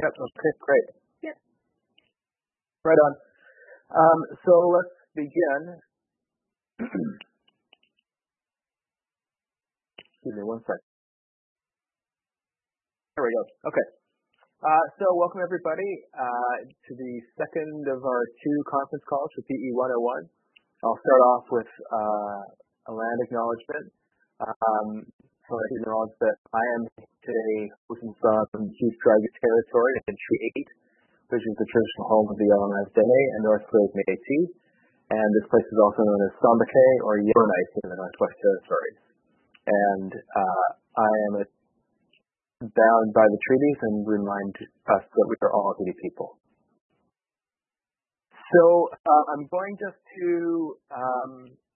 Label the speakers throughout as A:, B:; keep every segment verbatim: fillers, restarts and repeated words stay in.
A: Yep. Okay, great.
B: Yep.
A: Right on. Um, so let's begin. Excuse me one sec. There we go. Okay. Uh, so welcome everybody uh, to the second of our two conference calls for P E one oh one. I'll start off with uh, a land acknowledgement. Um, so I acknowledge that I am today hosting from Chief Dragon Territory in Treaty eight, which is the traditional home of the Yellowknife Dene and North Lake Métis. And this place is also known as Sambake or Yellowknife in the Northwest Territories. And uh, I am a, bound by the treaties and remind us that we are all Inuit people. So uh, I'm going just to um,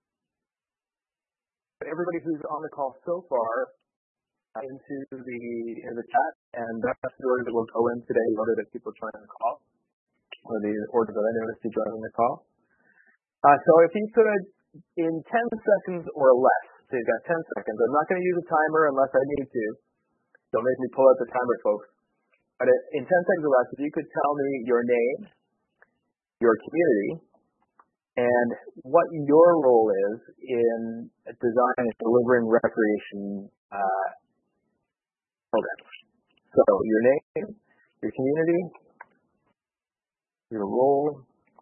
A: put everybody who's on the call so far into the in the chat, and that's the order that we'll go in today, the order that people join the call, or the order that I noticed you joining the call. Uh, so if you could, in ten seconds or less, so you've got ten seconds. I'm not going to use a timer unless I need to. Don't make me pull out the timer, folks. But in ten seconds or less, if you could tell me your name, your community, and what your role is in designing and delivering recreation uh, programs. So your name, your community, your role.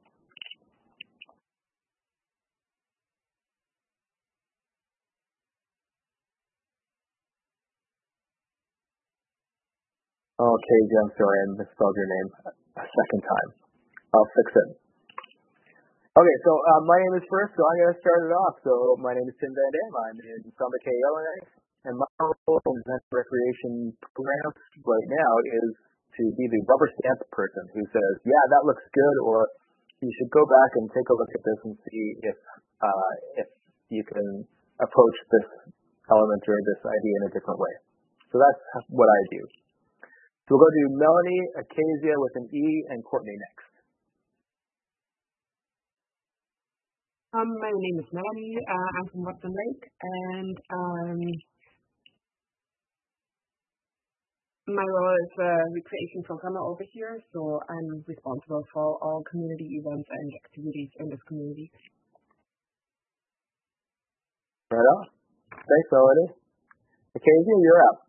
A: Okay, I'm sorry, I misspelled your name a second time. I'll fix it. Okay, so uh, my name is first, so I'm going to start it off. So my name is Tim Van Dam. I'm in Sambake, Yellowknife, and my role in the recreation programs right now is to be the rubber stamp person who says, yeah, that looks good, or you should go back and take a look at this and see if uh, if you can approach this element or this idea in a different way. So that's what I do. So we'll go to Melanie, Acacia with an E, and Courtney next.
B: Um, my name is Melanie. Uh, I'm from Watson Lake, and um, my role is a recreation programmer over here, so I'm responsible for all community events and activities in this community.
A: Right on. Thanks, Melanie. Acacia, you're up.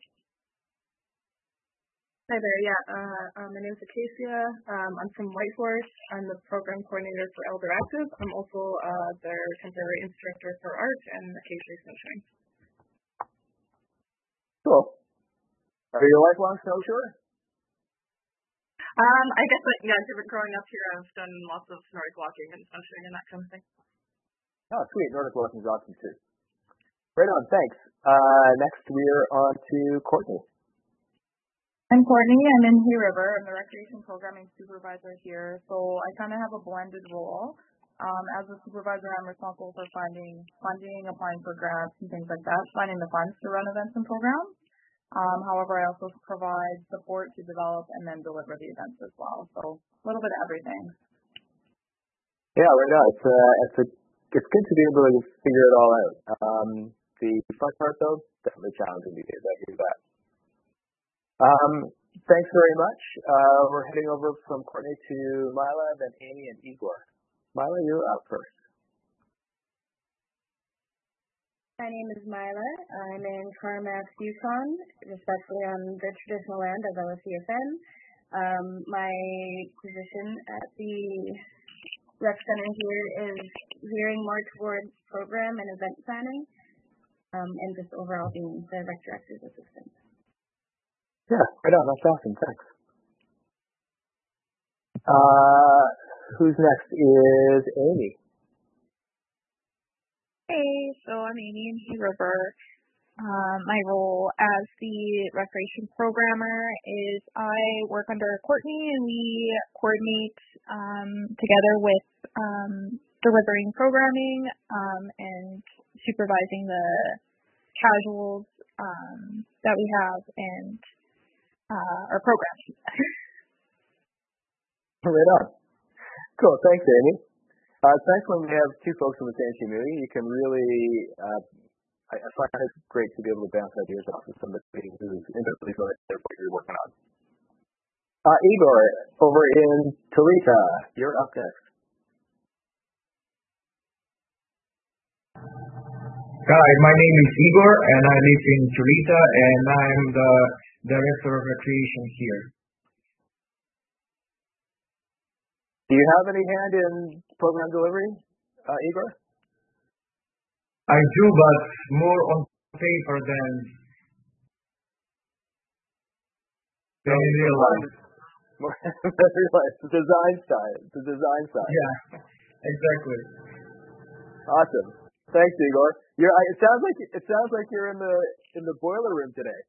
C: Hi there, yeah, uh, uh, my name is Acacia. Um, I'm from Whitehorse. I'm the program coordinator for Elder Active. I'm also uh, their temporary instructor for art and Acacia snowshoeing.
A: Cool. Are you a lifelong snowshoer?
C: Um, I guess, like, yeah, growing up here, I've done lots of Nordic walking and snowshoeing and that kind of thing.
A: Oh, sweet. Nordic walking is awesome, too. Right on, thanks. Uh, next, we're on to Courtney.
D: I'm Courtney. I'm in Hay River. I'm the recreation programming supervisor here. So I kind of have a blended role. Um, as a supervisor, I'm responsible for finding funding, applying for grants, and things like that, finding the funds to run events and programs. Um, however, I also provide support to develop and then deliver the events as well. So a little bit of everything.
A: Yeah, right now it's uh, it's a it's good to be able to figure it all out. Um, the fun part, though, definitely challenging these days. I hear that. Um, thanks very much. Uh, we're heading over from Courtney to Mila, then Amy and Igor. Mila, you're up first.
E: My name is Mila. I'm in Carmack, Yukon, especially on the traditional land of L S C F N. Um, my position at the rec center here is veering more towards program and event planning, um, and just overall being the rec director's assistant.
A: Yeah, right on. That's awesome. Thanks. Uh, who's next is Amy.
F: Hey, so I'm Amy in Hay River. Um, my role as the recreation programmer is I work under Courtney, and we coordinate um, together with um, delivering programming um, and supervising the casuals um, that we have and Uh, our programs.
A: Right on. Cool. Thanks, Amy. Uh, it's nice when we have two folks in the same community. You can really, uh, I, I find it great to be able to bounce ideas off of somebody who's intimately familiar with what you're working on. Uh, Igor, over in Tulita, you're up next.
G: Hi, my name is Igor, and I live in Tulita, and I'm the Director of Recreation here.
A: Do you have any hand in program delivery, uh, Igor?
G: I do, but more on paper than, than in real life.
A: More the design side, the design side.
G: Yeah, exactly.
A: Awesome. Thanks, Igor. You're, it sounds like it sounds like you're in the in the boiler room today.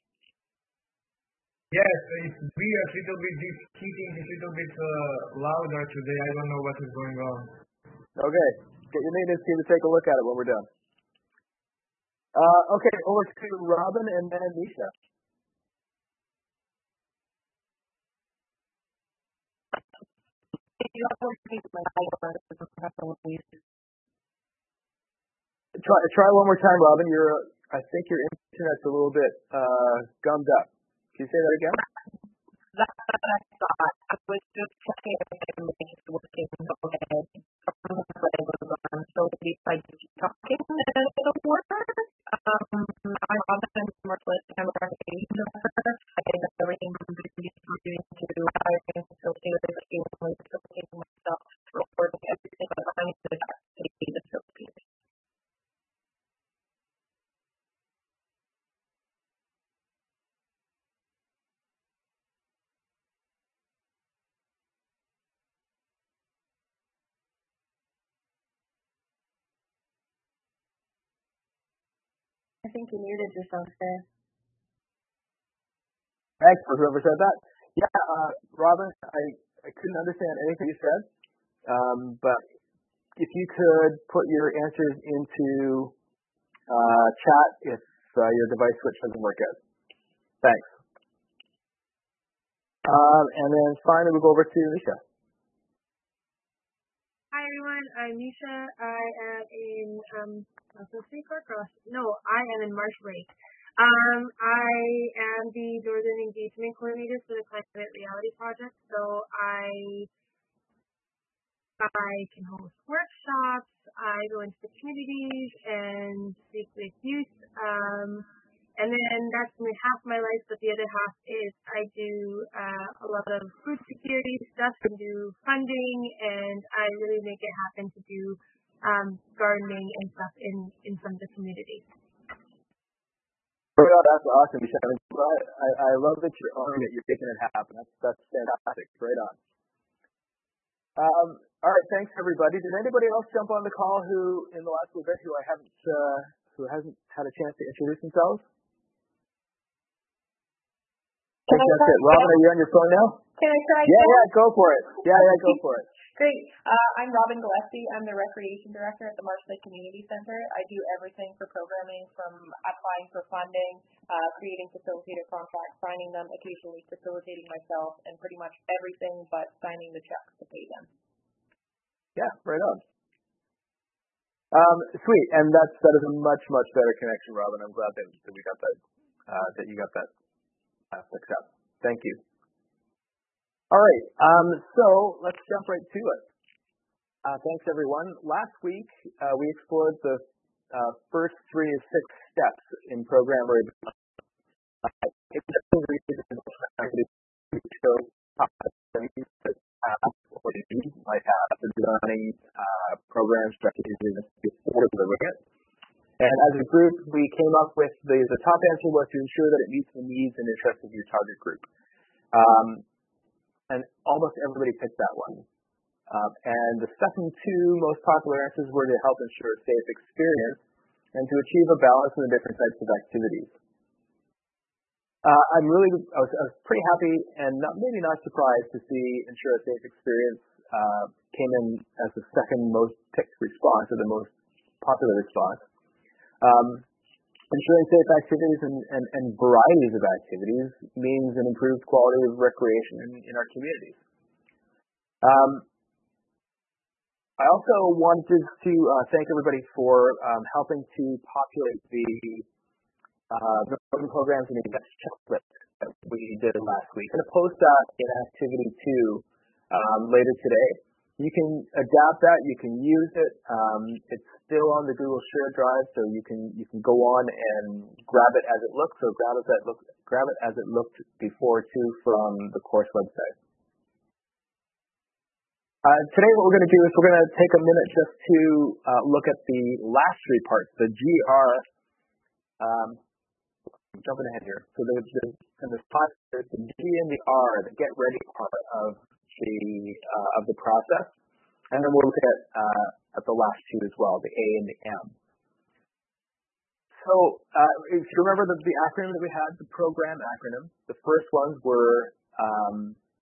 G: Yes, it's weird. A little bit. This heating is a little bit uh, louder today. I don't know what is going on.
A: Okay, get your maintenance team to take a look at it when we're done. Uh, okay, over to Robin and then Nisha. Try try one more time, Robin. You're I think your internet's a little bit uh, gummed up. Can you say that again?
H: That's what I thought. I was just checking if everything is working okay. So if I keep talking, then it'll work. Um, I'm often more list and recreation director. I think that everything I'm doing to hiring facilitators, even facilitating myself, recording everything that I need to be the facilitator.
E: I think you muted yourself there.
A: Thanks for whoever said that. Yeah, uh, Robin, I, I couldn't understand anything you said, um, but if you could put your answers into uh, chat if uh, your device switch doesn't work out. Thanks. Um, and then finally we'll go over to Nisha.
C: Hi everyone, I'm Nisha. I am in um State Park. No, I am in Marsh Lake. Um, I am the Northern Engagement Coordinator for the Climate Reality Project. So I I can host workshops. I go into the communities and speak with youth. Um, and then that's only half my life, but the other half is I do uh, a lot of food security stuff and do funding, and I really make it happen to do um, gardening and stuff in, in some of the communities.
A: Oh, that's awesome, Nisha. I, I love that you're owning it. You're making it happen. That's, that's fantastic. Right on. Um, all right, thanks everybody. Did anybody else jump on the call who, in the last little bit, who I haven't, uh, who hasn't had a chance to introduce themselves? I think that's it. Robin, are you on your phone now?
F: Can I try?
A: Yeah, yeah, go for it. Yeah, yeah, go for it.
F: Great. Uh, I'm Robin Gillespie. I'm the Recreation Director at the Marsh Lake Community Center. I do everything for programming from applying for funding, uh, creating facilitator contracts, signing them, occasionally facilitating myself, and pretty much everything but signing the checks to pay them.
A: Yeah, right on. Um, sweet, and that's that is a much much better connection, Robin. I'm glad that, that we got that uh, that you got that uh, fixed up. Thank you. All right, um, so let's jump right to it. Uh, thanks everyone. Last week uh, we explored the uh, first three to six steps in program review. Might have the designing uh, program strategies before delivering it. And as a group, we came up with the, the top answer was to ensure that it meets the needs and interests of your target group. Um, and almost everybody picked that one. Um, and the second two most popular answers were to help ensure a safe experience and to achieve a balance in the different types of activities. Uh, I'm really, I was, I was pretty happy and not, maybe not surprised to see ensure a safe experience uh, came in as the second most picked response or the most popular response. Um, ensuring safe activities and, and, and varieties of activities means an improved quality of recreation in, in our communities. Um, I also wanted to uh, thank everybody for um, helping to populate the uh, the programs and events checklist that we did last week. I'm going to post that in activity two um, later today. You can adapt that. You can use it. Um, it's still on the Google Shared Drive, so you can you can go on and grab it as it looks, or grab it as it looked, grab it as it looked before too from the course website. Uh, today, what we're going to do is we're going to take a minute just to uh, look at the last three parts, the G R. Um, jumping ahead here. So there's the, in this part, there's the G and the R, the get ready part of the uh, of the process, and then we'll look at uh, at the last two as well, the A and the M. So uh, if you remember the, the acronym that we had, the program acronym, the first ones were, um,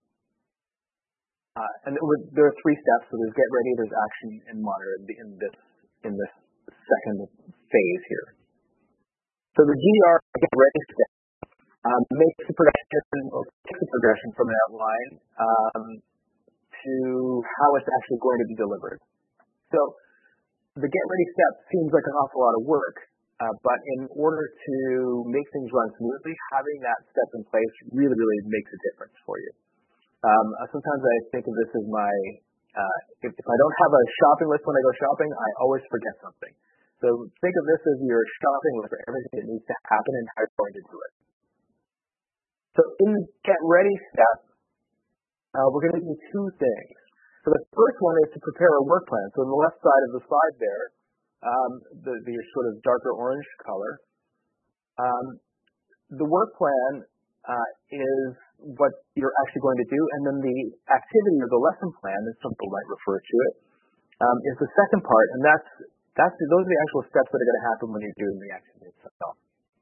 A: uh, and it was, there are three steps. So there's get ready, there's action, and monitor in this in this second phase here. So the G R, get ready step, um, makes the progression or takes the progression from an outline um, to how it's actually going to be delivered. So the get ready step seems like an awful lot of work, uh, but in order to make things run smoothly, having that step in place really, really makes a difference for you. Um, sometimes I think of this as my, uh, if, if I don't have a shopping list when I go shopping, I always forget something. So think of this as your shopping list for everything that needs to happen and how you're going to do it. So in the get ready step, uh, we're going to do two things. So the first one is to prepare a work plan. So on the left side of the slide there, um, the, the sort of darker orange color, um, the work plan uh, is what you're actually going to do, and then the activity or the lesson plan, as some people might refer to it, um, is the second part, and that's That's, those are the actual steps that are going to happen when you're doing the activity itself.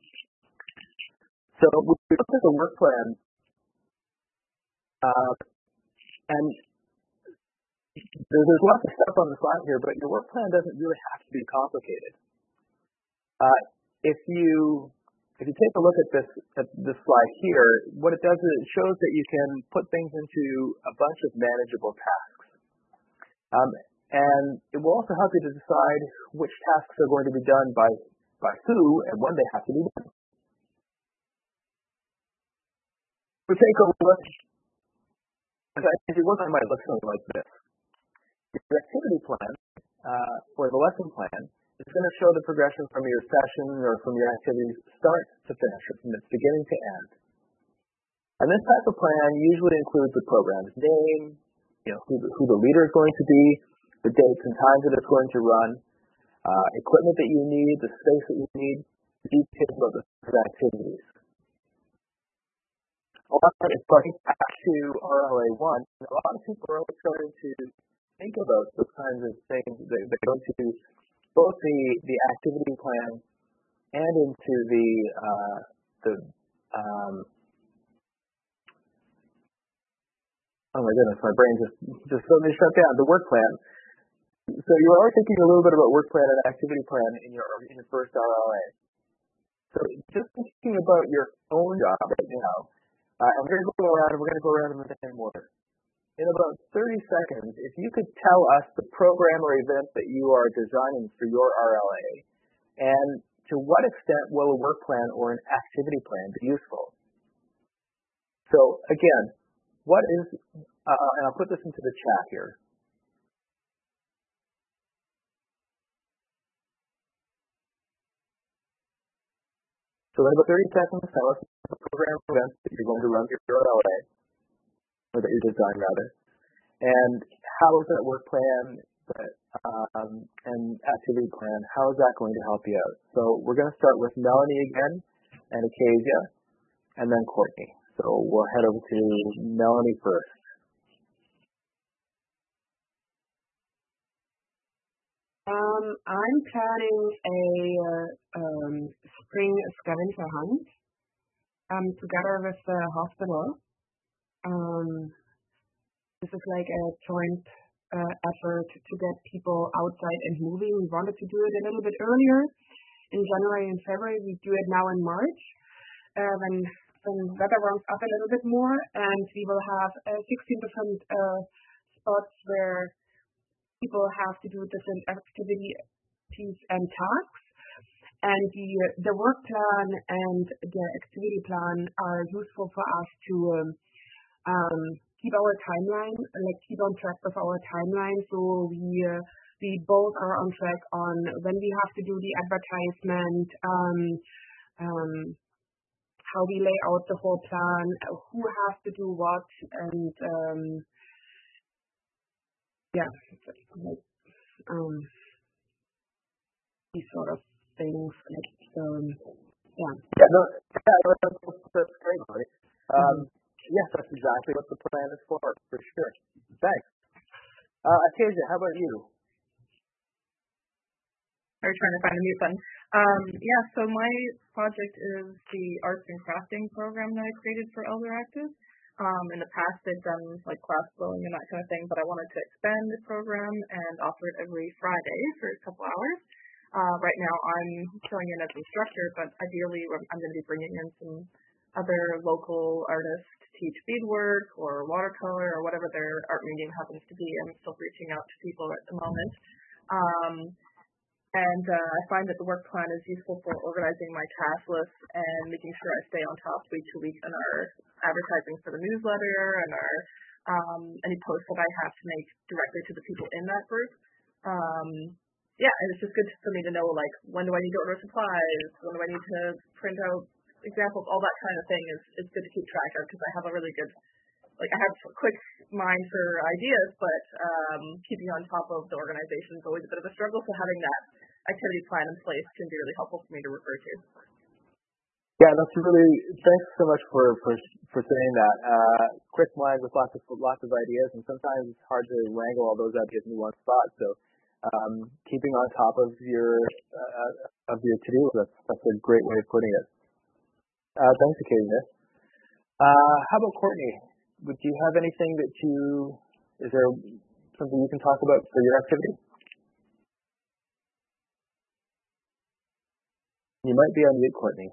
A: So we looked at the work plan, uh, and there, there's lots of stuff on the slide here, but your work plan doesn't really have to be complicated. Uh, if you if you take a look at this at this slide here, what it does is it shows that you can put things into a bunch of manageable tasks. Um, And it will also help you to decide which tasks are going to be done by, by who and when they have to be done. We take a look, if you look, I might look something like this. Your activity plan, uh, or the lesson plan, is going to show the progression from your session or from your activities start to finish, from its beginning to end. And this type of plan usually includes the program's name, you know, who the, who the leader is going to be, the dates and times that it's going to run, uh, equipment that you need, the space that you need, details about the activities. A lot of it's going back to R L A one. A lot of people are always starting to think about those kinds of things. They, they go to both the, the activity plan and into the uh, the um, oh my goodness, my brain just just suddenly shut down. The work plan. So you're already thinking a little bit about work plan and activity plan in your in your first R L A. So just thinking about your own job right now, uh, and we're going to go around and we're going to go around in the same order. In about thirty seconds, if you could tell us the program or event that you are designing for your R L A, and to what extent will a work plan or an activity plan be useful? So again, what is, uh, and I'll put this into the chat here. So in about thirty seconds, tell us the program or event that you're going to run for your R L A, or that you're designing rather, and how is that work plan um, and activity plan, how is that going to help you out? So we're going to start with Melanie again, and Acacia, and then Courtney. So we'll head over to Melanie first.
B: Um, I'm planning a uh, um, spring scavenger hunt um, together with the hospital. Um, this is like a joint uh, effort to get people outside and moving. We wanted to do it a little bit earlier in January and February. We do it now in March uh, when, when weather warms up a little bit more, and we will have uh, sixteen different uh, spots where people have to do different activities and tasks. and the the work plan and the activity plan are useful for us to um, um, keep our timeline, like keep on track with our timeline. So we uh, we both are on track on when we have to do the advertisement, um, um, how we lay out the whole plan, who has to do what, and um, yeah, like um, these sort of things. Like um, yeah.
A: Yeah, no, yeah, that's, that's great, Marty. Um,
B: Mm-hmm.
A: yes, that's exactly what the plan is for, for sure. Thanks. Uh, Acacia, how about you?
D: I was trying to find a mute button. Um, yeah, so my project is the arts and crafting program that I created for Elder Active. Um, in the past, I've done like class blowing and that kind of thing, but I wanted to expand the program and offer it every Friday for a couple hours. Uh, right now, I'm filling in as instructor, but ideally, I'm, I'm going to be bringing in some other local artists to teach beadwork or watercolor or whatever their art medium happens to be. I'm still reaching out to people at the moment. Um, And uh, I find that the work plan is useful for organizing my task list and making sure I stay on top week to week in our advertising for the newsletter and our um, any posts that I have to make directly to the people in that group. Um, yeah, and it's just good for me to know, like, when do I need to order supplies? When do I need to print out examples? All that kind of thing is, is good to keep track of because I have a really good, like, I have a quick mind for ideas, but um, keeping on top of the organization is always a bit of a struggle. So having that activity plan in place can be really helpful for me to refer to.
A: Yeah, that's really, thanks so much for, for, for saying that. Uh, quick mind with lots of, lots of ideas, and sometimes it's hard to wrangle all those ideas in one spot. So, um, keeping on top of your, uh, of your to-do list, that's a great way of putting it. Uh, thanks, Acacia. Uh, how about Courtney? Would you have anything that you, is there something you can talk about for your activity? You might be on mute, Courtney.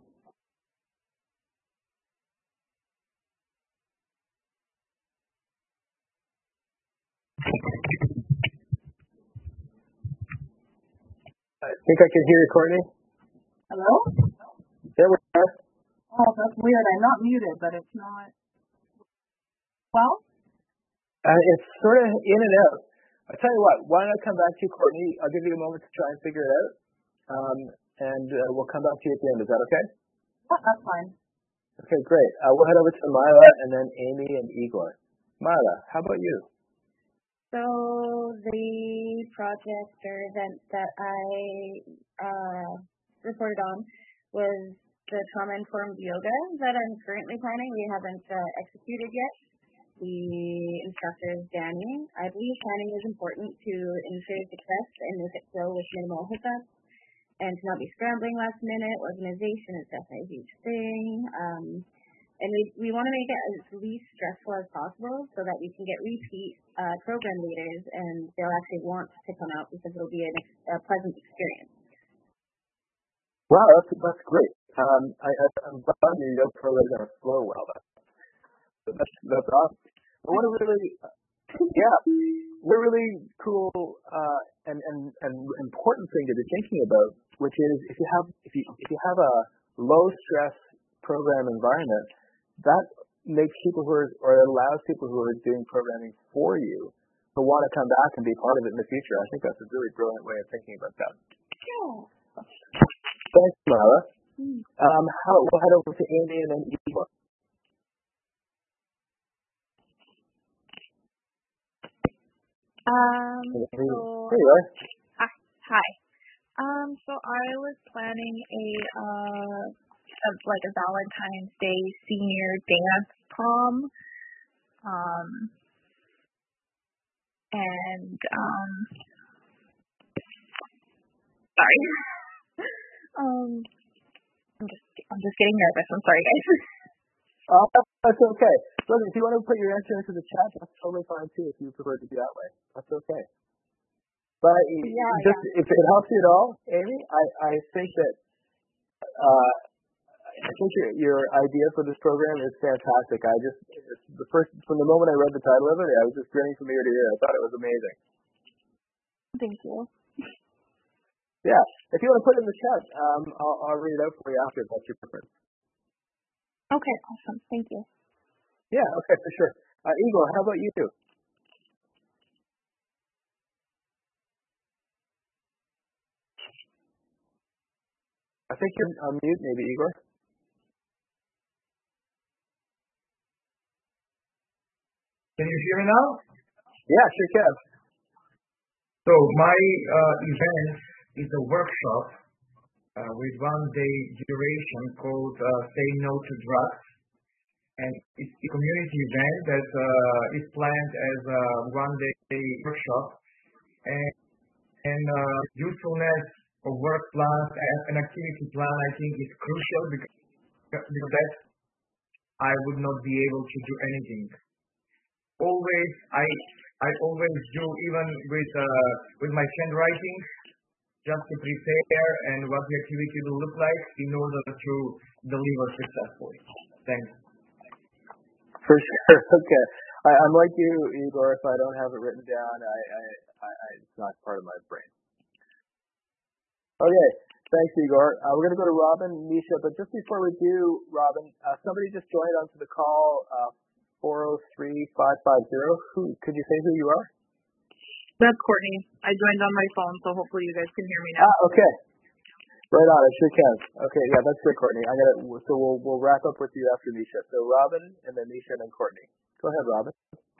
A: I think I can hear you, Courtney.
D: Hello?
A: There we are.
D: Oh, that's weird. I'm not muted, but it's not. Well?
A: Uh, it's sort of in and out. I tell you what, why don't I come back to you, Courtney? I'll give you a moment to try and figure it out, um, and uh, we'll come back to you at the end. Is that okay?
D: Yeah, that's fine.
A: Okay, great. Uh, we'll head over to Mila and then Amy and Igor. Mila, how about you?
E: So the project or event that I uh, reported on was the trauma-informed yoga that I'm currently planning. We haven't uh, executed yet. The instructor is Danny. I believe planning is important to ensure success and make it flow with minimal hiccups and to not be scrambling last minute. Organization is definitely a huge thing. Um, and we, we want to make it as least stressful as possible so that we can get repeat uh, program leaders and they'll actually want to come out because it'll be an, a pleasant experience.
A: Wow, that's, that's great. Um, I, I, I'm glad your yoga program is going to flow well. That's, that's, that's awesome. But what a really, yeah, what a really cool uh, and, and, and important thing to be thinking about, which is if you have if you if you have a low stress program environment, that makes people who are, or it allows people who are doing programming for you to want to come back and be part of it in the future. I think that's a really brilliant way of thinking about that.
E: Yeah.
A: Thanks, Mara. Um, how, we'll head over to Amy and then Igor.
F: Um,
A: Here
F: so,
A: you are.
F: hi. hi. Um, so I was planning a, uh, a, like a Valentine's Day senior dance prom. Um, and, um, sorry. um, I'm just, I'm just getting nervous. I'm sorry, guys.
A: Oh, that's okay. Look, if you want to put your answer into the chat, that's totally fine too. If you prefer to do that way, that's okay. But
E: Yeah,
A: just
E: yeah.
A: if it helps you at all, Amy, I, I think that uh, I think your your idea for this program is fantastic. I just the first from the moment I read the title of it, I was just grinning from ear to ear. I thought it was amazing.
F: Thank you.
A: Yeah. If you want to put it in the chat, um, I'll, I'll read it out for you after if that's your preference.
F: Okay, awesome. Thank you.
A: Yeah, okay, for sure. Uh, Igor, how about you? I think you're on mute, maybe, Igor.
G: Can you hear me now?
A: Yeah, sure can.
G: So my uh, event is a workshop uh, with one day duration called uh, Say No to Drugs. And it's a community event that uh, is planned as a one day workshop. And, and uh, usefulness of work plans and an activity plan, I think, is crucial because, because that I would not be able to do anything. Always, I I always do, even with uh, with my handwriting, just to prepare and what the activity will look like in order to deliver successfully. Thanks.
A: For sure. Okay. I, I'm like you, Igor. If I don't have it written down, I, I, I, I it's not part of my brain. Okay. Thanks, Igor. Uh, we're going to go to Robin, Misha, but just before we do, Robin, uh, somebody just joined onto the call. Uh, four oh three, five five zero. Who, could you say who you are?
D: That's Courtney. I joined on my phone, so hopefully you guys can hear me now.
A: Ah, okay. Right on, I sure can. Okay, yeah, that's good, Courtney. I'm gonna, so we'll we'll wrap up with you after Misha. So Robin, and then Misha, and then Courtney. Go ahead, Robin.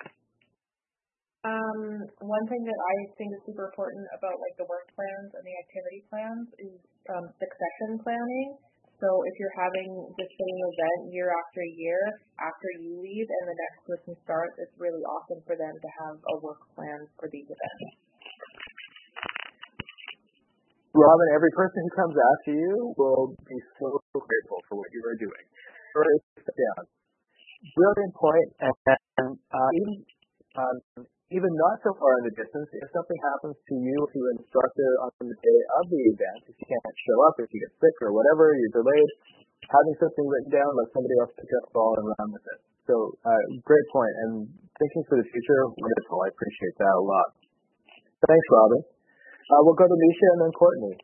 D: Um, one thing that I think is super important about like the work plans and the activity plans is um, succession planning. So if you're having the same event year after year, after you leave and the next person starts, it's really awesome for them to have a work plan for these events.
A: Robin, every person who comes after you will be so grateful for what you are doing. Write it down. Brilliant point, and, and uh, even um, even not so far in the distance, if something happens to you, to an instructor on the day of the event, if you can't show up, if you get sick or whatever, you're delayed, having something written down, let somebody else pick up the ball and run with it. So, uh, great point, and thinking for the future, wonderful. I appreciate that a lot. Thanks, Robin. Uh, we'll go to Misha and then Courtney.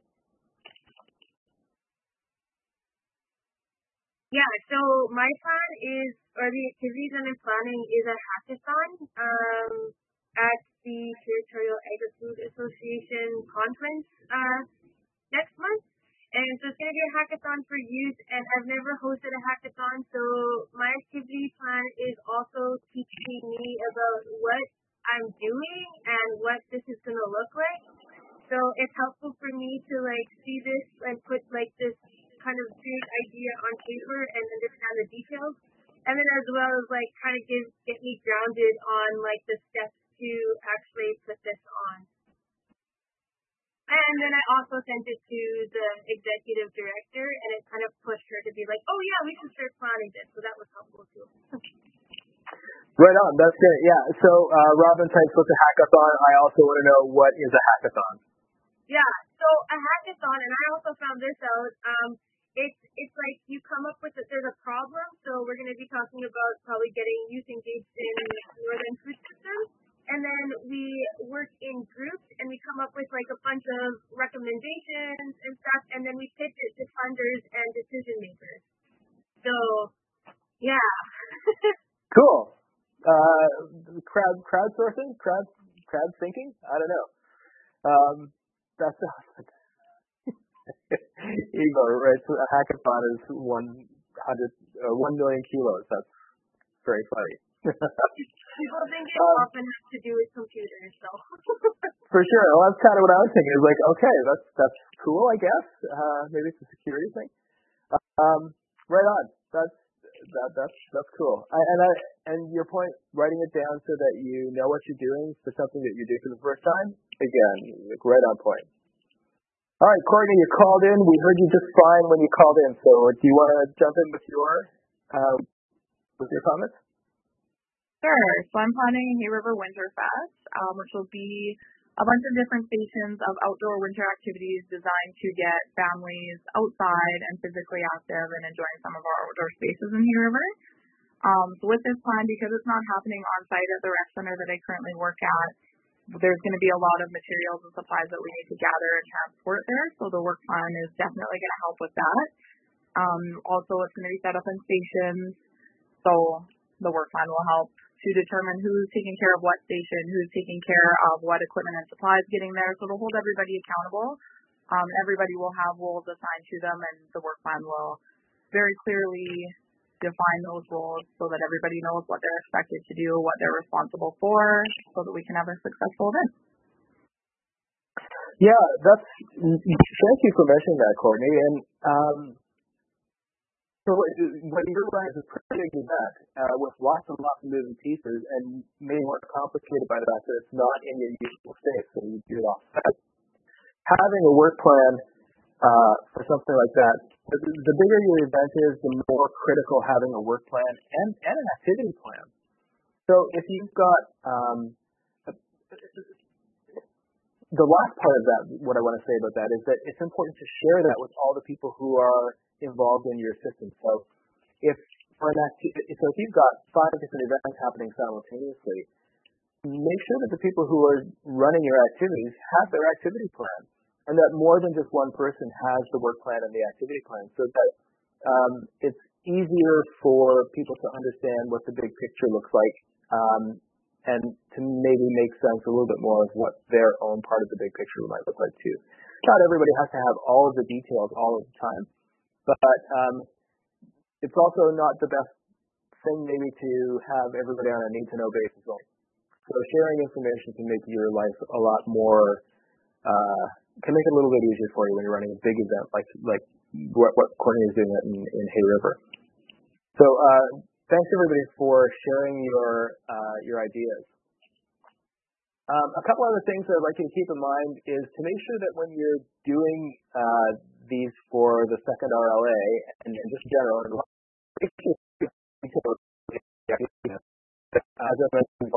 C: Yeah, so my plan is, or the activities that I'm planning is a hackathon um, at the Territorial Agri-Food Association conference uh, next month. And so it's going to be a hackathon for youth, and I've never hosted a hackathon, so my activity plan is also teaching me about what I'm doing and what this is going to look like. So it's helpful for me to like see this and put like this kind of big idea on paper and understand the details, and then as well as like kind of give get me grounded on like the steps to actually put this on. And then I also sent it to the executive director, and it kind of pushed her to be like, oh yeah, we should start planning this. So that was helpful too.
A: Right on, that's great. Yeah. So uh, Robin types what's a hackathon. I also want to know what is a hackathon.
C: Yeah. So a hackathon, and I also found this out. Um, It's it's like you come up with a, there's a problem. So we're going to be talking about probably getting youth engaged in northern food systems, and then we work in groups and we come up with like a bunch of recommendations and stuff, and then we pitch it to funders and decision makers. So yeah.
A: Cool. Uh, crowd crowdsourcing, crowd crowd thinking. I don't know. Um, that's awesome. Igor, right? So a hackathon is one hundred, uh, one million kilos. That's very funny.
C: People think it
A: um,
C: often has to do with computers, so.
A: For sure. Well, that's kind of what I was thinking. It's like, okay, that's that's cool, I guess. Uh, maybe it's a security thing. Um, right on. That's that that's that's cool. I, and I and your point, writing it down so that you know what you're doing for something that you do for the first time. Again, like right on point. All right, Courtney, you called in. We heard you just fine when you called in. So, do you want to jump in with your uh, with your comments?
D: Sure. So I'm planning Hay River Winterfest, um, which will be a bunch of different stations of outdoor winter activities designed to get families outside and physically active and enjoying some of our outdoor spaces in Hay River. Um, so with this plan, because it's not happening on site at the rec center that I currently work at, there's going to be a lot of materials and supplies that we need to gather and transport there. So the work plan is definitely going to help with that. Um, also, it's going to be set up in stations. So the work plan will help to determine who's taking care of what station, who's taking care of what equipment and supplies getting there. So to hold everybody accountable, um, everybody will have roles assigned to them, and the work plan will very clearly define those roles so that everybody knows what they're expected to do, what they're responsible for, so that we can have a successful event.
A: Yeah, that's. Thank you for mentioning that, Courtney. And um, so what you're right is a pretty big event uh, with lots and lots of moving pieces, and made more complicated by the fact that it's not in your usual state, so you do it off. Having a work plan uh, for something like that, the, the bigger your event is, the more critical having a work plan and, and an activity plan. So if you've got um, the last part of that, what I want to say about that is that it's important to share that with all the people who are involved in your system. So if for an acti- so if you've got five different events happening simultaneously, make sure that the people who are running your activities have their activity plan, and that more than just one person has the work plan and the activity plan, so that um, it's easier for people to understand what the big picture looks like, um, and to maybe make sense a little bit more of what their own part of the big picture might look like too. Not everybody has to have all of the details all of the time, but um, it's also not the best thing maybe to have everybody on a need-to-know basis only. So sharing information can make your life a lot more, uh, can make it a little bit easier for you when you're running a big event like like what, what Courtney is doing in, in Hay River. So uh, thanks everybody for sharing your uh, your ideas. Um, a couple other things that I'd like you to keep in mind is to make sure that when you're doing uh, these for the second R L A and, and just general, and as I mentioned,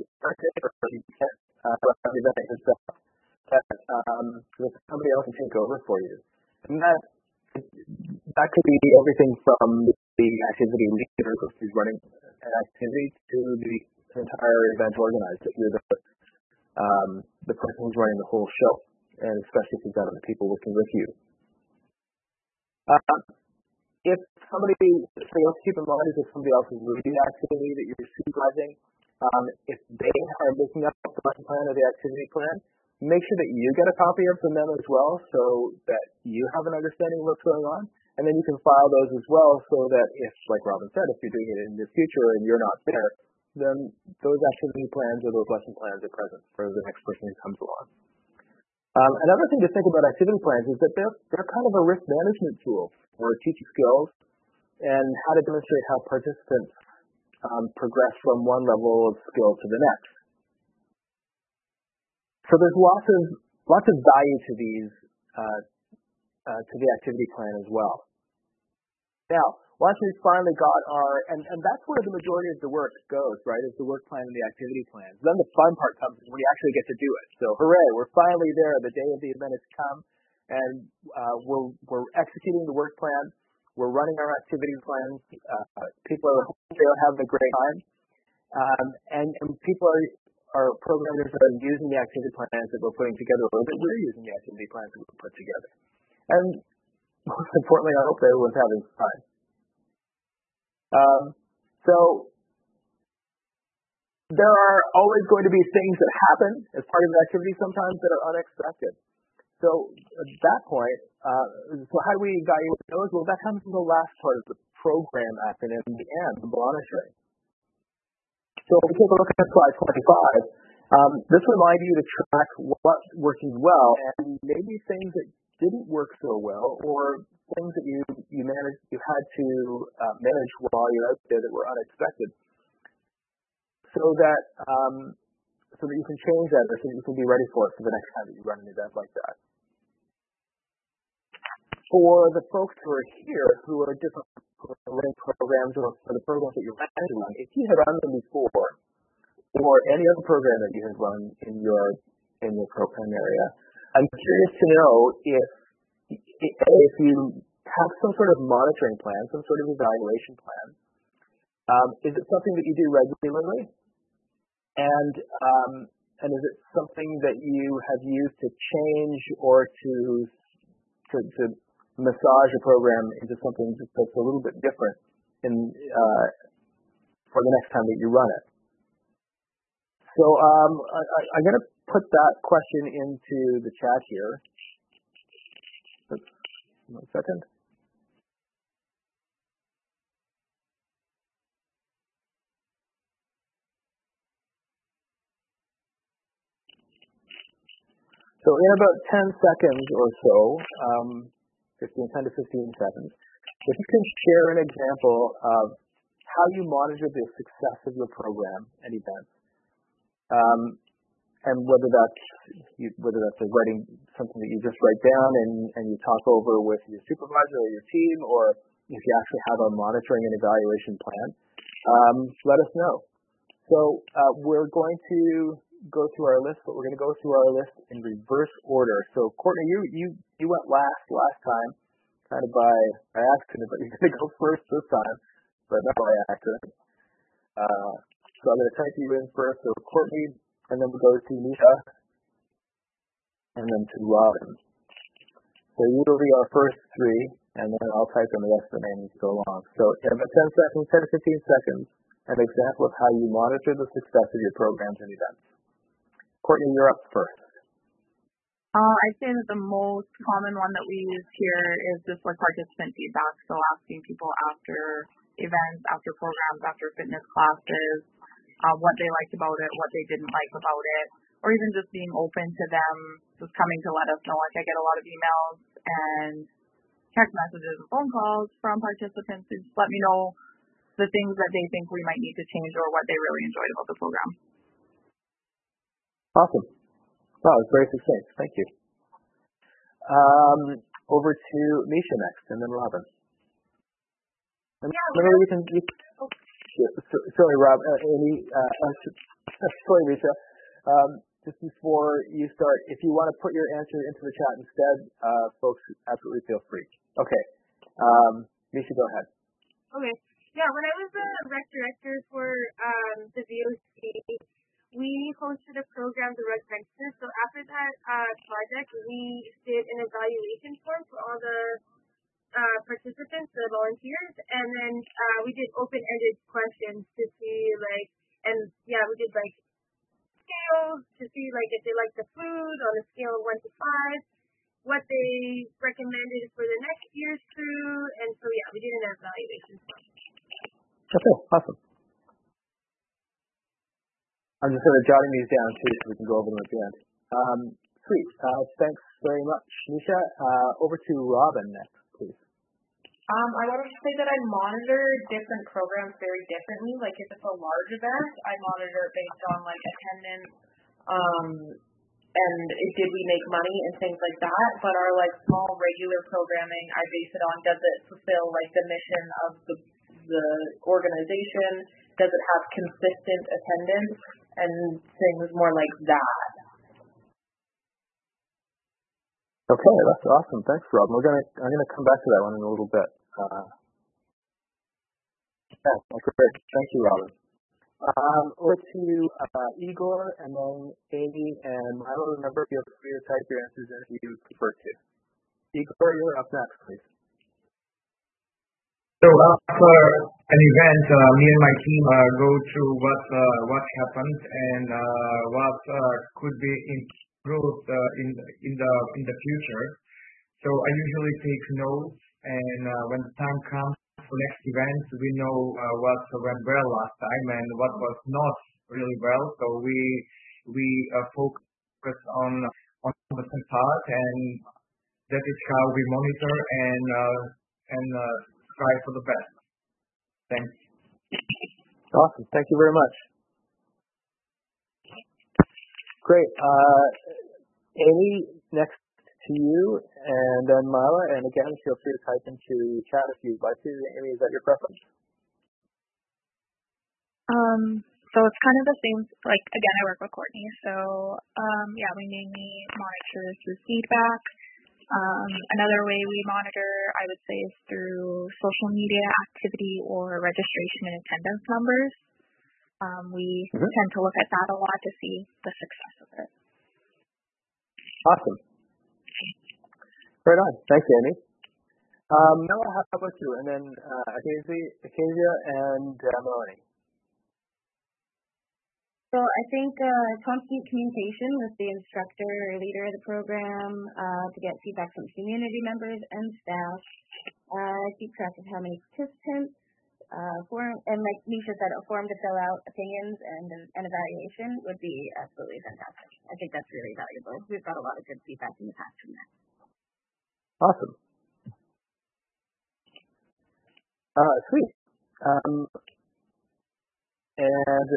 A: that um, somebody else can take over for you, and that that could be everything from the activity leader who's running an activity to the entire event organizer. You're the um, the person who's running the whole show, and especially if you've got other people working with you. Uh, if somebody, something else to keep in mind is if somebody else is leading the activity that you're supervising, um, if they are looking up the lesson plan or the activity plan, make sure that you get a copy of from them as well so that you have an understanding of what's going on. And then you can file those as well so that if, like Robin said, if you're doing it in the future and you're not there, then those activity plans or those lesson plans are present for the next person who comes along. Um, another thing to think about activity plans is that they're, they're kind of a risk management tool for teaching skills and how to demonstrate how participants um, progress from one level of skill to the next. So there's lots of lots of value to these uh, uh, to the activity plan as well. Now, once we've finally got our, and, and that's where the majority of the work goes, right, is the work plan and the activity plans. Then the fun part comes when you actually get to do it. So hooray, we're finally there. The day of the event has come, and uh, we're, we're executing the work plan. We're running our activity plans. Uh, people are they're having a great time. Um, and, and people are, are programmers that are using the activity plans that we're putting together, or that we're using the activity plans that we've put together. And most importantly, I hope everyone's having fun. Um, so there are always going to be things that happen as part of an activity sometimes that are unexpected. So at that point, uh, so how do we evaluate those? Well, that comes in the last part of the program acronym, the end, the monitoring. So if we take a look at slide twenty-five, um, this reminds you to track what's working well and maybe things that didn't work so well, or things that you you managed you had to uh, manage while you're out there that were unexpected, so that um, so that you can change that, or so that you can be ready for it for the next time that you run an event like that. For the folks who are here who are different running programs, or for the programs that you're managing, if you had run them before, or any other program that you had run in your in your program area, I'm curious to know if if you have some sort of monitoring plan, some sort of evaluation plan. Um, is it something that you do regularly? And um, and is it something that you have used to change or to to, to massage a program into something that's a little bit different in uh, for the next time that you run it? So um, I, I, I'm going to put that question into the chat here. Oops, one second. So in about ten seconds or so, um, fifteen, ten to fifteen seconds, if you can share an example of how you monitor the success of your program and events, um, and whether that's you, whether that's like writing something that you just write down and, and you talk over with your supervisor or your team, or if you actually have a monitoring and evaluation plan, um, let us know. So uh, we're going to go through our list, but we're going to go through our list in reverse order. So Courtney, you you you went last last time, kind of by, by accident, but you're going to go first this time, but not by accident. Uh, so I'm going to type you in first. So Courtney, and then we'll go to Nisha, and then to Robin. So you will be our first three, and then I'll type in the rest of the names as we go along. So in about ten seconds, ten to fifteen seconds, an example of how you monitor the success of your programs and events. Courtney, you're up first.
D: Uh, I'd say that the most common one that we use here is just like participant feedback. So asking people after events, after programs, after fitness classes, uh, what they liked about it, what they didn't like about it, or even just being open to them, just coming to let us know. Like I get a lot of emails and text messages and phone calls from participants to just let me know the things that they think we might need to change or what they really enjoyed about the program.
A: Awesome. Wow, it's very succinct. Thank you. Um, over to Misha next, and then Robin. And
C: yeah,
A: maybe we can. We, oh, so, sorry, Rob. Uh, Amy. Uh, sorry, Misha. Um, just before you start, if you want to put your answer into the chat instead, uh, folks, absolutely feel free. Okay. Um, Misha, go ahead.
C: Okay. Yeah, when I was the rec director for um, the V O C, we hosted a program, the Rec Venture. So after that uh, project, we did an evaluation form for all the uh, participants, the volunteers, and then uh, we did open-ended questions to see, like, and yeah, we did like scales to see, like, if they liked the food on a scale of one to five, what they recommended for the next year's crew, and so yeah, we did an evaluation form.
A: Okay, awesome. I'm just sort of jotting these down too so we can go over them at the end. Um, sweet. Uh, thanks very much, Nisha. Uh, over to Robin next, please.
D: Um, I want to say that I monitor different programs very differently. Like if it's a large event, I monitor it based on like attendance, um, and it, did we make money and things like that. But our like small regular programming, I base it on does it fulfill like the mission of the the organization? Does it have consistent attendance and things more like that?
A: Okay, that's awesome. Thanks, Rob. We're gonna I'm gonna come back to that one in a little bit. Uh, yeah, great. Thank you, Robin. Um, over to uh, Igor, and then Amy and Milo. Remember, feel free to type your answers in if you prefer to. Igor, you're up next, please.
G: So after an event, uh, me and my team uh, go through what uh, what happened and uh, what uh, could be improved uh, in in the in the future. So I usually take notes, and uh, when the time comes for next event, we know uh, what went well last time and what was not really well. So we we uh, focus on on the same part, and that is how we monitor and uh, and uh, try for the best. Thanks.
A: Awesome. Thank you very much. Great. Uh, Amy, next to you, and then Mila. And again, feel free to type into chat if you'd like to. Amy, is that your preference?
F: Um, so it's kind of the same, like, again, I work with Courtney, so, um, yeah, we mainly monitor through feedback. Um, another way we monitor, I would say, is through social media activity or registration and attendance numbers. Um, we
A: Mm-hmm.
F: tend to look at that a lot to see the success of it.
A: Awesome. Right on. Thanks, Amy. Um, Noah, how about you? And then uh, Acacia, Acacia and uh, Melanie.
E: So I think uh, constant communication with the instructor or leader of the program uh, to get feedback from community members and staff. Uh, keep track of how many participants, uh, form, and like Nisha said, a form to fill out opinions and an, an evaluation would be absolutely fantastic. I think that's really valuable. We've got a lot of good feedback in the past from that.
A: Awesome. Uh, sweet. Um, and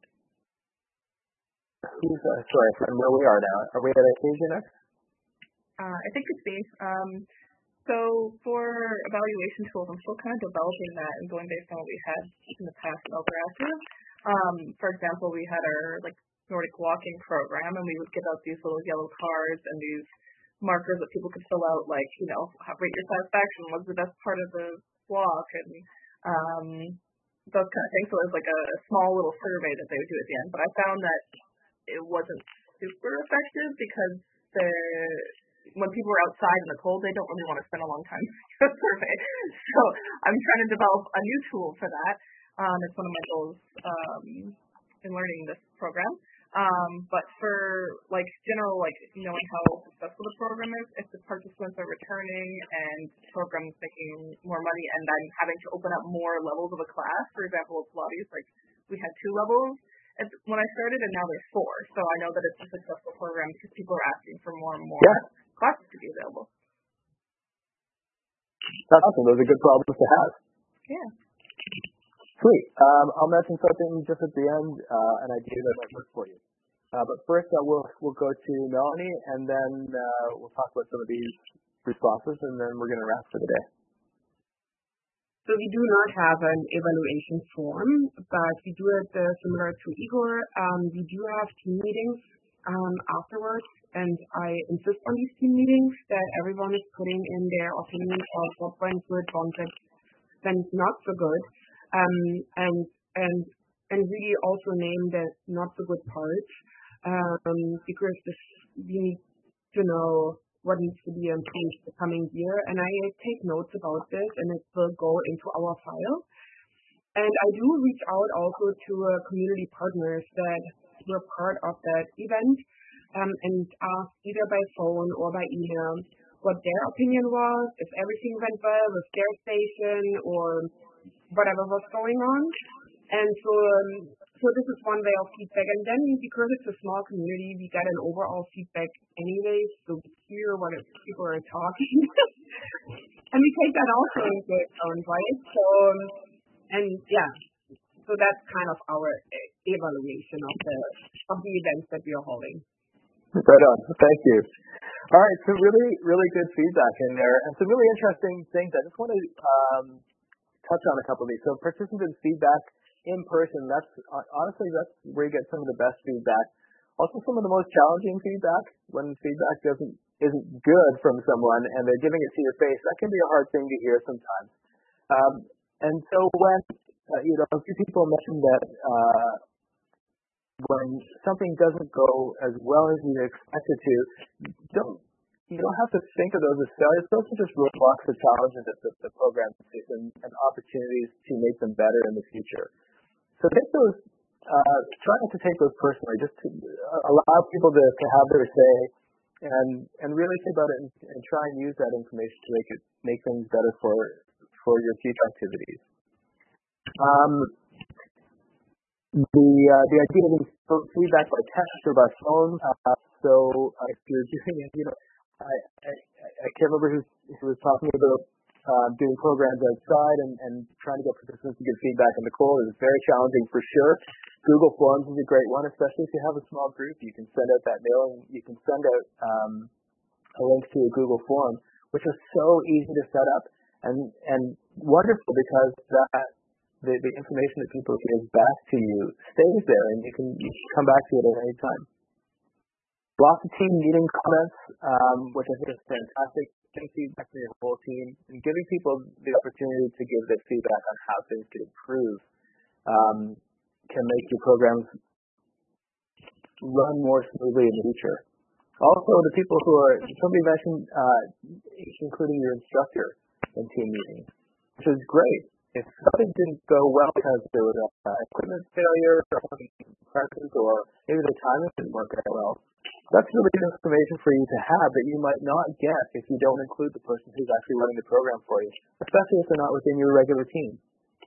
A: who's, uh, sorry, from where we are now. Are we at Acacia next?
D: Uh, I think it's me. Um, so for evaluation tools, I'm still kind of developing that and going based on what we had in the past at Elderactive. Um, for example, we had our like Nordic walking program, and we would give out these little yellow cards and these markers that people could fill out, like, you know, rate your satisfaction, what's the best part of the walk, and um, those kind of things. So it was like a, a small little survey that they would do at the end. But I found that it wasn't super effective because the when people are outside in the cold, they don't really want to spend a long time doing a survey. So I'm trying to develop a new tool for that. Um, it's one of my goals um, in learning this program. Um, but for like general, like knowing how successful the program is, if the participants are returning and the program's making more money, and I'm having to open up more levels of a class. For example, with Pilates, like we had two levels at, when I started, and now there's four. So I know that it's a successful program because people are asking for more and more
A: Yeah.
D: classes to be available.
A: That's awesome. Those are good problems to have.
D: Yeah.
A: Sweet. Um, I'll mention something just at the end, uh, an idea that might work for you. Uh, but first, uh, we'll we'll go to Melanie, and then uh, we'll talk about some of these responses, and then we're going to wrap for the day.
B: So we do not have an evaluation form, but we do it uh, similar to Igor. Um, we do have team meetings um, afterwards, and I insist on these team meetings that everyone is putting in their opinion of what went good, what went not so good, um, and and and really also name the not so good parts, um, because this, we need to know what needs to be improved the coming year. And I take notes about this, and it will go into our file. And I do reach out also to uh, community partners that were part of that event, um, and ask either by phone or by email what their opinion was, if everything went well with their station or whatever was going on. And so, um, so this is one way of feedback. And then because it's a small community, we get an overall feedback anyway, so we hear what people are talking. And we take that also into account, right? So, um, and yeah, so that's kind of our uh, evaluation of the of the events that we are holding.
A: Right on. Thank you. All right. So really, really good feedback in there, and some really interesting things. I just want to um, touch on a couple of these. So participant feedback in person, that's honestly, that's where you get some of the best feedback. Also some of the most challenging feedback, when feedback doesn't, isn't good from someone and they're giving it to your face, that can be a hard thing to hear sometimes. Um, and so when, uh, you know, a few people mentioned that uh, when something doesn't go as well as you expect it to, don't, you don't have to think of those as failures. Those are just roadblocks or challenges that the, the program faces, and, and opportunities to make them better in the future. So take those, uh, try not to take those personally, just to allow people to, to have their say, and and really think about it and, and try and use that information to make it make things better for for your future activities. Um, the uh, the idea of feedback by text or by phone. Uh, so uh, if you're doing it, you know, I I, I can't remember who who was talking about. Uh, doing programs outside and, and trying to get participants to give feedback in the cold is very challenging for sure. Google Forms is a great one, especially if you have a small group. You can send out that mailing. You can send out um, a link to a Google Form, which is so easy to set up and and wonderful because that the, the information that people give back to you stays there, and you can, you can come back to it at any time. Lots of team meeting comments, um, which I think is fantastic. Getting feedback from your whole team and giving people the opportunity to give their feedback on how things could improve. Um, can make your programs run more smoothly in the future. Also, the people who are, somebody mentioned, uh, including your instructor in team meetings, which is great. If something didn't go well because there was a uh, equipment failure or present, or maybe the timing didn't work out well, that's really good information for you to have that you might not get if you don't include the person who's actually running the program for you, especially if they're not within your regular team.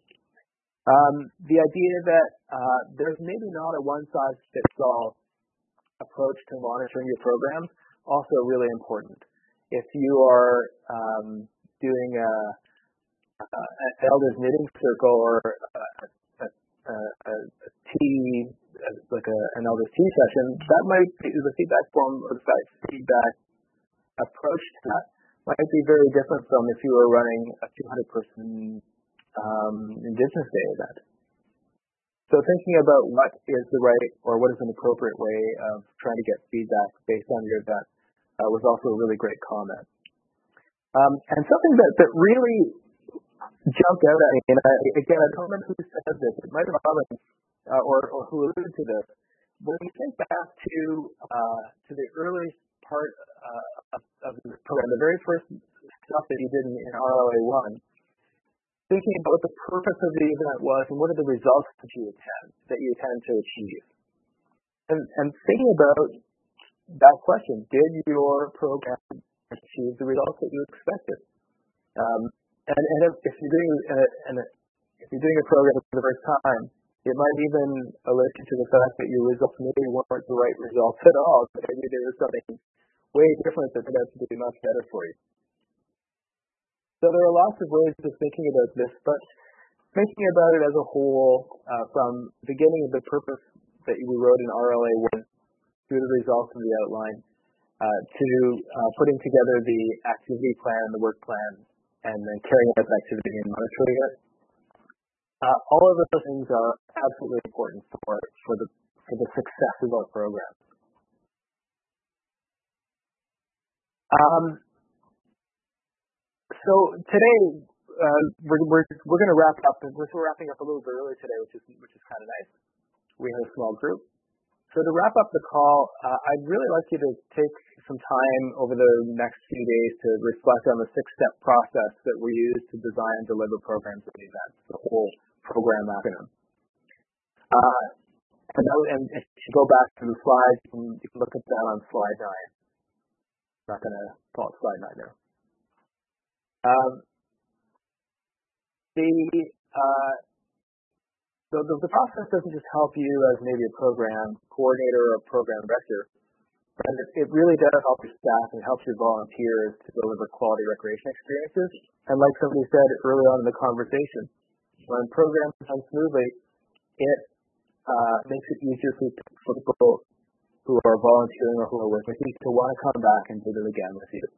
A: Um, the idea that uh, there's maybe not a one-size-fits-all approach to monitoring your programs, also really important. If you are um, doing a, a, an elders knitting circle or a, a, a, a tea, like a, an elders tea session, that might be the feedback form or the feedback approach to that might be very different from if you were running a two hundred person um, Indigenous Day event. So thinking about what is the right or what is an appropriate way of trying to get feedback based on your event uh, was also a really great comment. Um, and something that, that really jumped out at me, and I, again, I don't remember who said this, it might have been Robin, uh, or, or who alluded to this. When you think back to uh, to the early part uh, of, of this program, the very first stuff that you did in, in R L A one, thinking about what the purpose of the event was and what are the results that you attend, that you intend to achieve. And, and thinking about that question, did your program achieve the results that you expected? Um, and, and if, if you're doing a, and if you're doing a program for the first time, it might even alert you to the fact that your results maybe weren't the right results at all. Maybe there was something way different that turned out to be much better for you. So there are lots of ways of thinking about this, but thinking about it as a whole, uh, from the beginning of the purpose that you wrote in R L A one through the results of the outline, uh, to uh, putting together the activity plan, the work plan, and then carrying out the activity and monitoring it. Uh, all of those things are absolutely important for for the for the success of our program. Um, So today uh, we're we're we're going to wrap up. We're wrapping up a little bit early today, which is which is kind of nice. We have a small group. So to wrap up the call, uh, I'd really like you to take some time over the next few days to reflect on the six-step process that we use to design and deliver programs and events, the whole program acronym. Uh, and, and if you go back to the slides, you can, you can look at that on slide nine. I'm not going to call it slide nine there. Um, the, uh, the, the the process doesn't just help you as maybe a program coordinator or a program director, but it, it really does help your staff and helps your volunteers to deliver quality recreation experiences. And like somebody said early on in the conversation, when programs run smoothly, it uh, makes it easier for, for people who are volunteering or who are working with you to want to come back and do it again with you.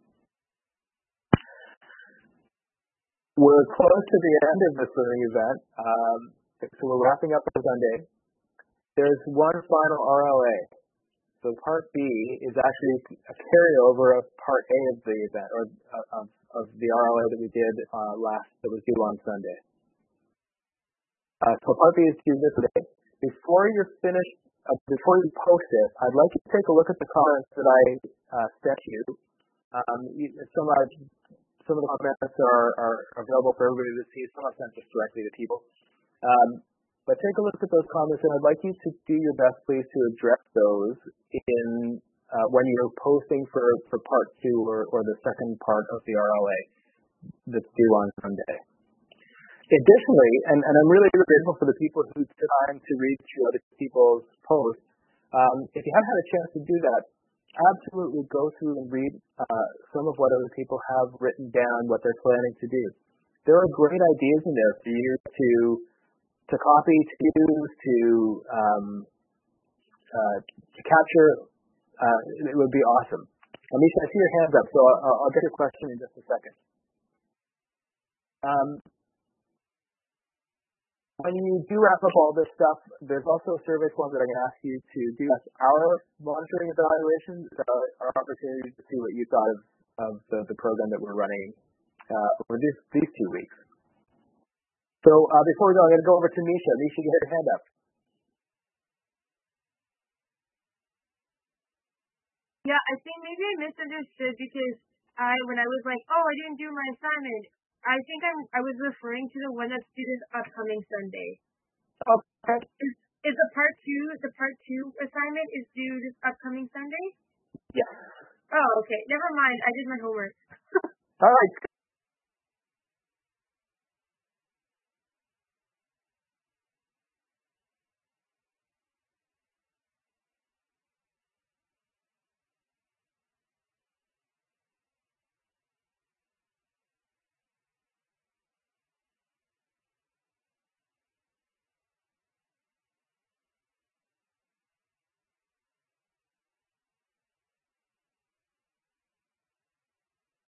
A: We're close to the end of this learning event, um, so we're wrapping up on Sunday. There's one final R L A. So Part B is actually a carryover of Part A of the event, or uh, of, of the R L A that we did uh, last, that was due on Sunday. Uh, so Part B is due this day. Before you're finished, uh, before you post it, I'd like you to take a look at the comments that I uh, sent you. Um, you some are Some of the comments are, are available for everybody to see. Some are sent just directly to people. Um, but take a look at those comments, and I'd like you to do your best, please, to address those in uh, when you're posting for, for part two or, or the second part of the R L A that's due on Sunday. Additionally, and, and I'm really grateful for the people who took time to read through other people's posts. Um, if you haven't had a chance to do that, absolutely go through and read uh, some of what other people have written down, what they're planning to do. There are great ideas in there for you to to copy, to use, to um, uh, to capture. Uh, it would be awesome. Amisha, I see your hands up, so I'll, I'll get your question in just a second. Um, When you do wrap up all this stuff, there's also a survey form that I'm going to ask you to do. That's our monitoring evaluation, uh, our opportunity to see what you thought of, of the, the program that we're running uh, over these, these two weeks. So uh, before we go, I'm going to go over to Nisha. Nisha, get her hand up.
C: Yeah, I think maybe I misunderstood because I, when I was like, oh, I didn't do my assignment, I think I'm, I was referring to the one that's due this upcoming Sunday.
A: Okay.
C: Is, is the part two, the part two assignment is due this upcoming Sunday?
A: Yes.
C: Oh, okay. Never mind. I did my homework.
A: All right.